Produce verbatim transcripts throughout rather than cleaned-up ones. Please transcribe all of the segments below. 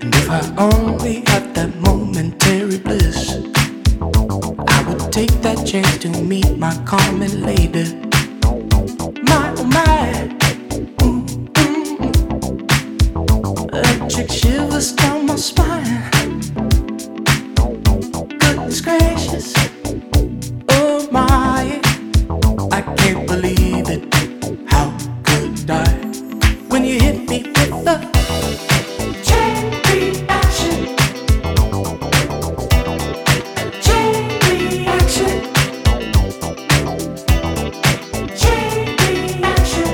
If I only had that momentary bliss, I would take that chance to meet my common lady. My, oh my, mm, mm, mm. Electric shivers down my spine. Goodness gracious, oh my, I can't believe it. How could I? When you hit me with the chain reaction, chain reaction, chain reaction,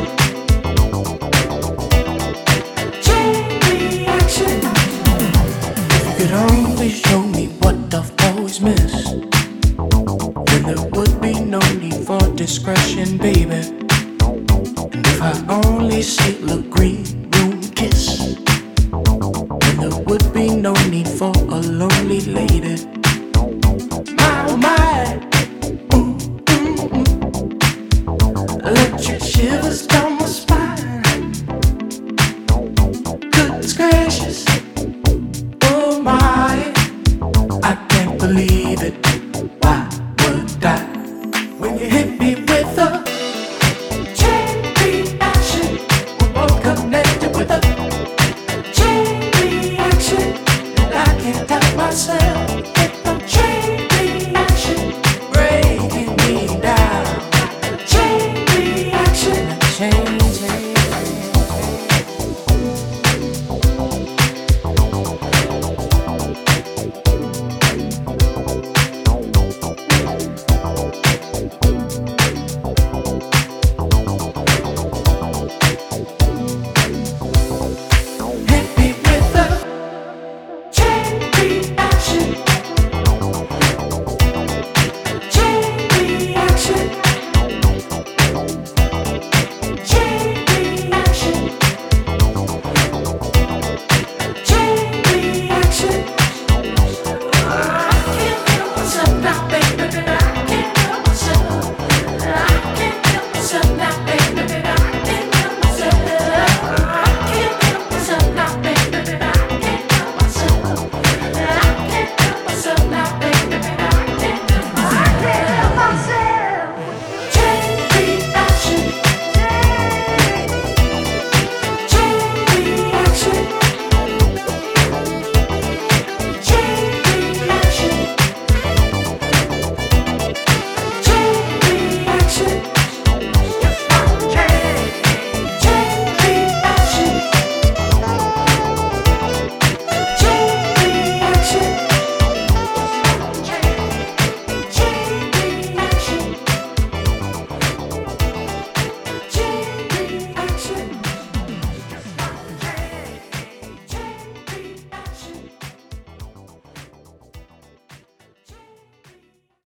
chain reaction. If you could only show me what I've always missed, then there would be no need for discretion, baby. And if I only see the green room kiss, then there would be no need for a lonely lady. My, oh my, mm, mm, mm. Electric shivers down my spine. Goodness gracious, oh my, I can't believe it. Why would I? When you hit me with a chain reaction, we're all connected with a chain reaction, and I can't help myself.